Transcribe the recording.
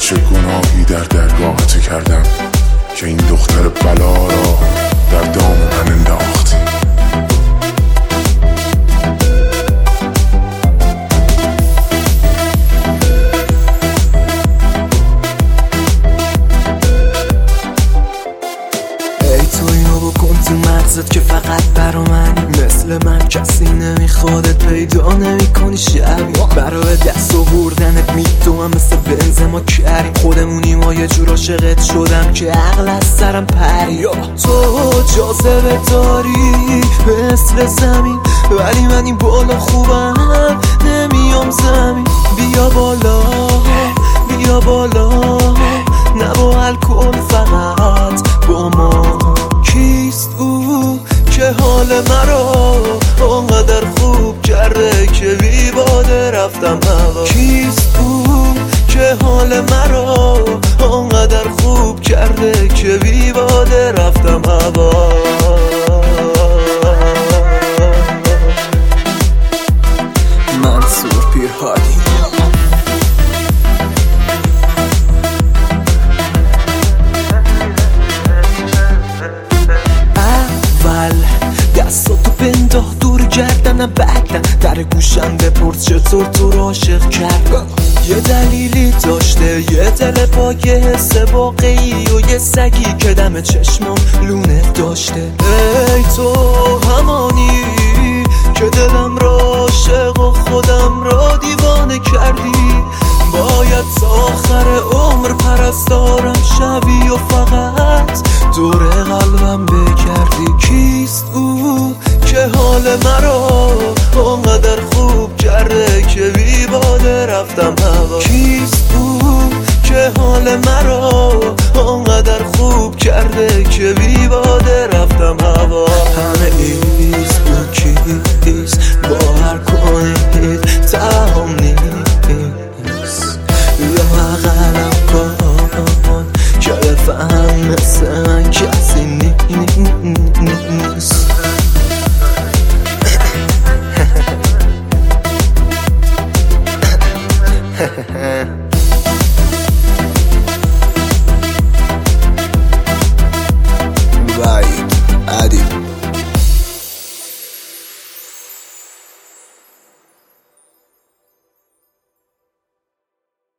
چه گناهی در درگاهت کردم که این دختر بلا را در دام من انداختی. تو مغزت که فقط برا منی، مثل من کسی نمیخوادت، پیدا نمیکنی شبی برای دست آوردنت میدوم مثل بنزما کریم. خودمونیم و یه جور عاشقت شدم که عقل از سرم پری. تو جاذبه داری مثل زمین، ولی من این بالا خوبم نمیام زمین. بیا بالا بیا بالا، نه با الکل فقط با ما. کیست او که حال مرا اونقدر خوب کرده که بی باده رفتم هوا؟ کیست او که حال مرا اونقدر خوب کرده که بی باده رفتم هوا؟ منصور پیرهادی. دستاتو بنداخ دور گردنم، بعدم در گوشم بپرس چطور تو رو عاشق کرد. یه دلیلی داشته، یه دل پاک، یه حس واقعی و یه سگی که دم چشمم لونه داشته. ای تو همانی که دلم را عاشق و خودم را دیوانه کردی. باید تا آخر عمر پرستارم شوی و فقط دور قلبم بگردی. کیست او که حال مرا اونقدر خوب کرده که بی باده رفتم هوا؟ کیست او که حال مرا اونقدر خوب کرده که بی باده رفتم هوا؟ همه این